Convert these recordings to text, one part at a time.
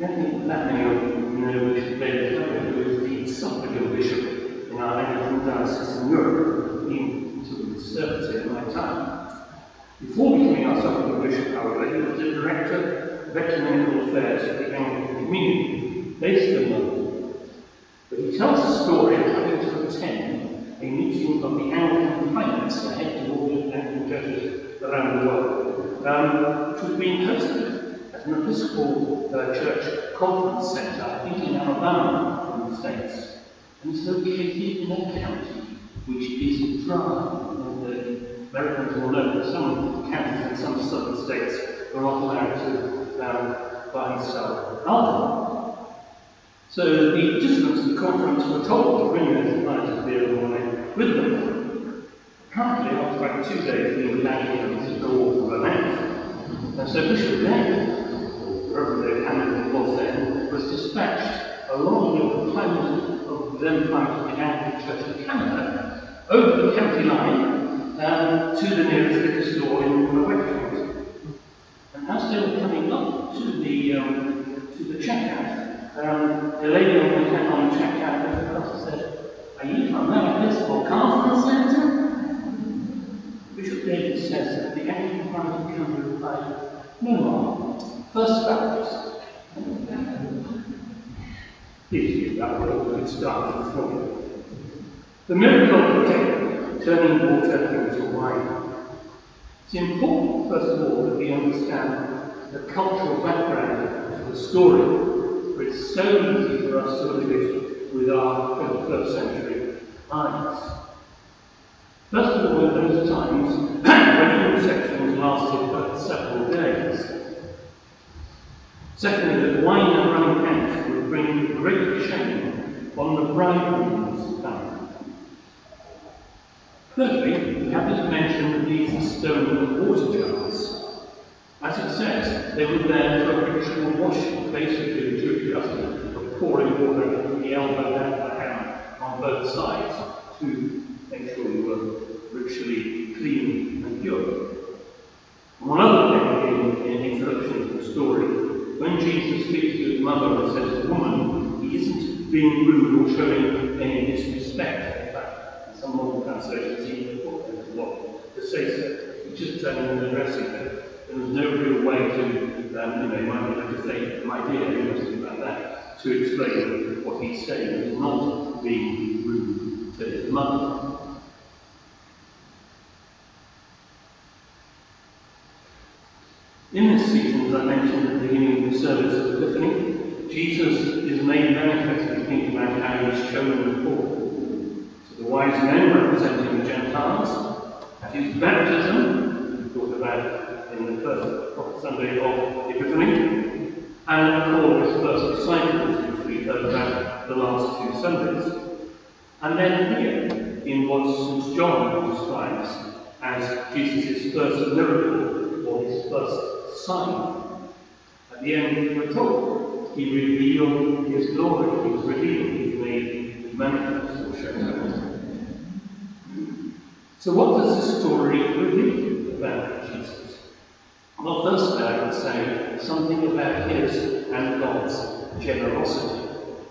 don't think that many of you know Bishop David Howard, who is the suffragan bishop in our Anglican diocese in Europe, been sort of conservative in my time. Before becoming our suffragan bishop, however, he was the director of ecumenical affairs at the Anglican Communion, based in London. But he tells a story of having to attend a meeting of the Anglican Pilots, the head of all the Anglican churches around the world, which was being hosted at an Episcopal Church conference centre, I think in Alabama, in the States. And it's located in a county which is dry. The Americans will know that some counties in some southern states are not allowed to buy and sell alcohol. So the participants of the conference were told to bring their supplies of beer and wine with them. Apparently, after about 2 days being without him, this is the war for romance. And so Bishop David, Reverend David Hamilton was then, was dispatched along with the climate of them part of the Anglican Church of Canada over the county line to the nearest liquor store in Wakefield. And as they were coming up to the checkout, the lady on the checkout looked across and said, "Are you from an Episcopal Conference Centre?" Bishop David says that the Anglican Private Council replied, "No, ma'am, First Baptist." Please give that word a good start for you. The miracle of Cain, turning water into wine. It's important, first of all, that we understand the cultural background of the story, for it's so easy for us to look at it with our 21st century eyes. First of all, in those times, wedding receptions lasted for several days. Secondly, that wine and running out would bring great shame on the bridegroom's family. Thirdly, we have to mention these stone water jars. As it says, they were there for a ritual washing, basically the Jewish custom of pouring water from the elbow down to the hand on both sides to make sure you were ritually clean and pure. One other thing in introduction to the story, when Jesus speaks to his mother and says, "Woman," he isn't being rude or showing any disrespect. In fact, in some modern translations, he put a lot to say so. He's just turning and addressing her. There was no real way to, you might have to say, "My dear," or something like that, to explain what he's saying. He's not being rude to his mother. In this season, as I mentioned at the beginning of the service of Epiphany, Jesus is made manifest as we think about how he's chosen forth. So the wise men representing the Gentiles, at his baptism, we thought about in the first Sunday of Epiphany, and of course his first disciples, which we heard about the last 2 Sundays. And then here, in what St. John describes as Jesus' first miracle, or his first sign. At the end, we're told he revealed his glory. He was revealed. He was made manifest or shown. So, what does this story reveal about Jesus? Well, firstly, I would say something about his and God's generosity.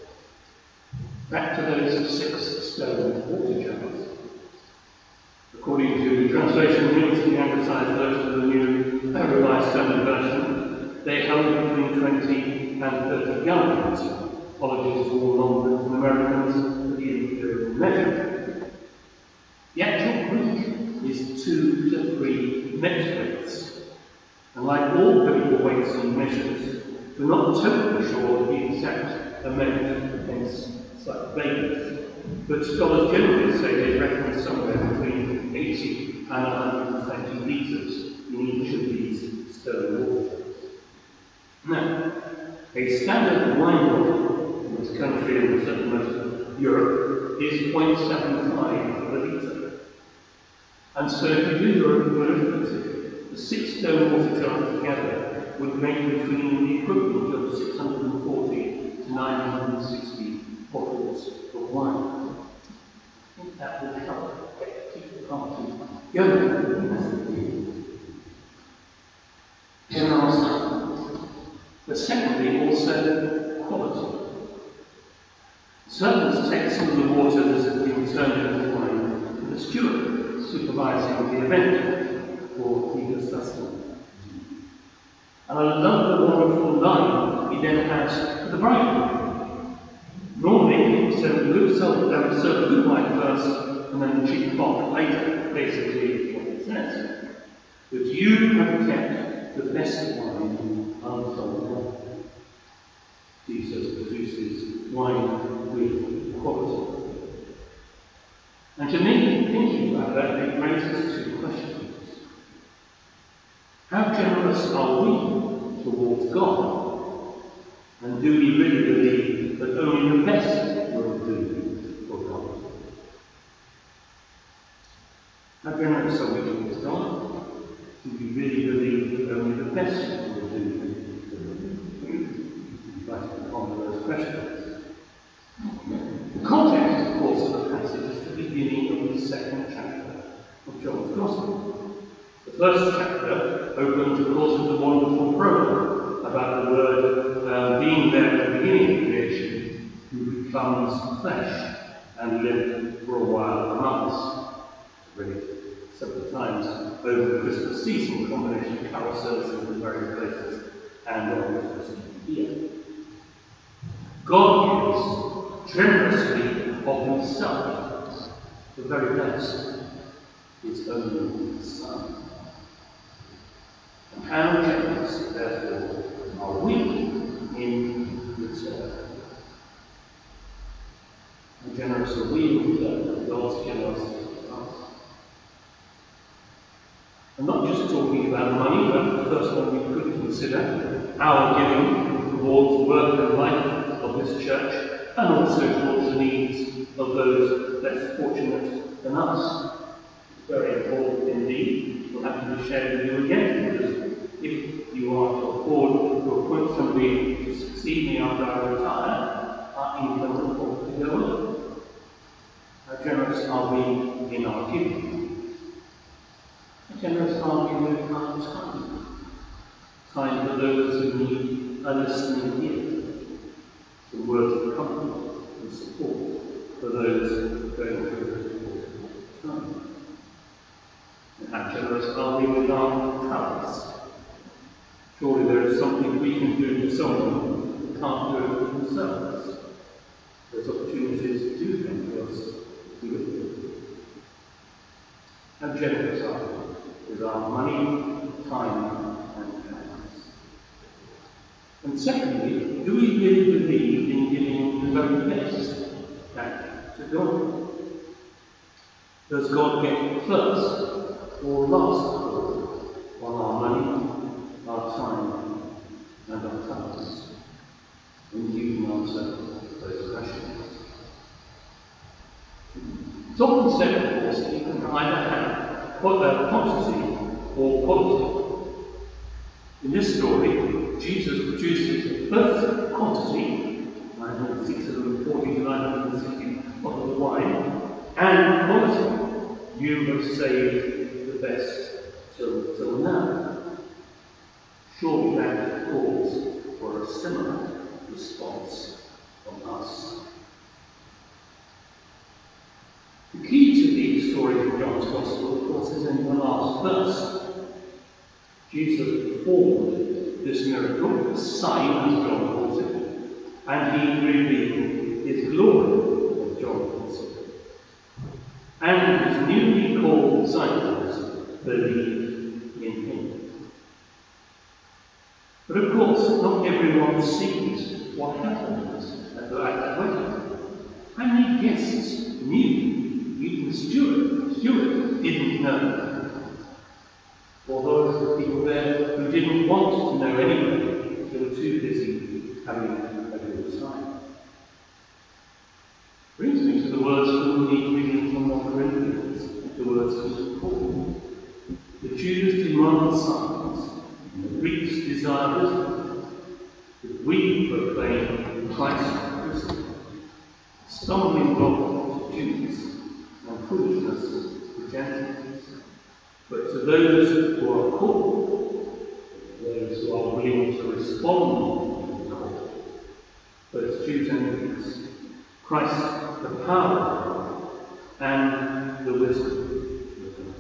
Back to those 6 stone water jars. According to the translation used in the Anglicized version of the New Revised Standard Version, they held between 20 and 30 gallons. Apologies to all non-Britain Americans for the imperial measure. The actual Greek is 2 to 3 metrics. And like all biblical weights and measures, we're not totally sure of the exact amount, hence slight vagueness. But scholars generally say they reckon somewhere between 80 and 120 litres in each of these stone water jars. Now, a standard wine bottle in this country and certainly most of Europe is 0.75 of a litre. And so if you do your arithmetic, the 6 stone water jars together would make between the equivalent of 640 to 960 bottles of wine. I think that will help keep the party going. Generosity. But secondly, also servants take some of the water that has been turned into wine to the steward, supervising the event, for he has thus done. And another wonderful line he then has for the bridegroom. Normally, he serve the good wine first and then the cheap pot later, basically what it says. But you have kept the best wine unsold. Jesus produces wine with quality. And to me, thinking about that, it raises two questions. How generous are we towards God? And do we really believe that only the best will do for God? How generous are we towards God? Do we really believe that only the best will do for God? Try to ponder those questions. The context, of course, of the passage is the beginning of the second chapter of John's Gospel. The first chapter opens, of course, with a wonderful prologue about the Word being there at the beginning of creation, who becomes flesh and lived for a while among us. Read several times over the Christmas season, a combination of carol services in various places and on Christmas here. God gives generously of himself, the very best, his only Son. And how generous, therefore, are we in return? How generous are we in return of God's generosity to us? I'm not just talking about money, that's the first one we could consider, our giving towards the work and life of this church, and also towards the needs of those less fortunate than us. It's very important indeed. We'll have to be shared with you again, because if you are to afford to appoint somebody to succeed me after I retire, our income will have to go up. How generous are we in our giving? How generous are we with our time? Time for those who need a listening ear, some words of comfort and support for those going through a time. And how generous are we with our talents? Surely there is something we can do for someone who can't do it for themselves. Those opportunities do come to us to do it. How generous are we with our money, time, and talents? And secondly, do we really believe in giving the very best back to God? Does God get first or last call on our money, our time, and our talents? And you can answer those questions. It's often said, of course, that you can either have quantity or quality. In this story, Jesus produces both quantity, 640 to 960 bottles of wine, and quality. You have saved the best till now. Surely that calls for a similar response from us. The key to the story of John's Gospel, of course, is in the last verse. Jesus performed this miracle, this sign, as John calls it, and he revealed his glory, as John calls it. And his newly called disciples believed in him. But of course, not everyone sees what happens at that wedding. How many guests knew? Even the steward didn't know. Or those people there who didn't want to know anyway, they were too busy having a good time. Brings me to the words from the reading from 1 Corinthians, the words of St. Paul. The Jews demand signs, and the Greeks desire wisdom, but we proclaim Christ crucified, stumbling block to Jews and foolishness to Gentiles. But to those who are called, those who are willing to respond to the call, both Jews and Greeks, Christ, the power of God, and the wisdom of God.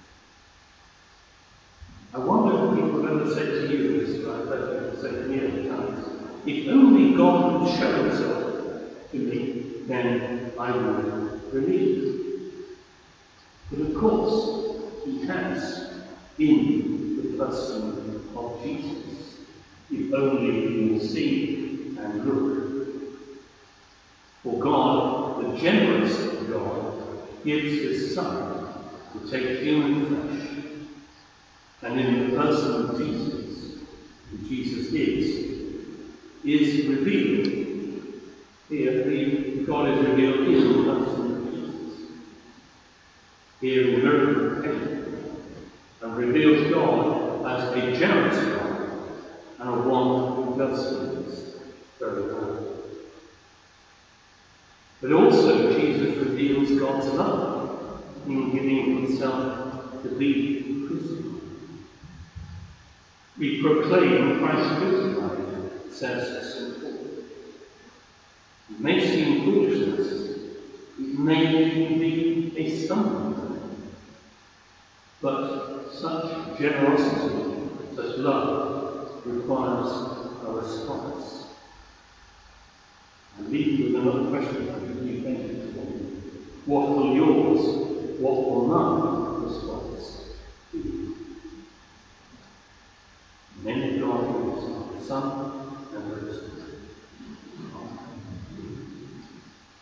I wonder if people have ever said to you, as I've heard people say to me at times, if only God would show himself to me, then I would believe. But of course, he has in the person of Jesus, if only we will see and look. For God, the generous God, gives his Son to take human flesh, and in the person of Jesus, who Jesus is revealed. Here, God is revealed in the person of Jesus. Here in the miracle of Cana, and reveals God as a generous God, and a one who does things very well. But also Jesus reveals God's love in giving himself to be crucified. We proclaim Christ crucified, says St. Paul. It may seem foolishness, it may even be a stumbling block, but such generosity, such love, requires a response. I leave you with another question. What will yours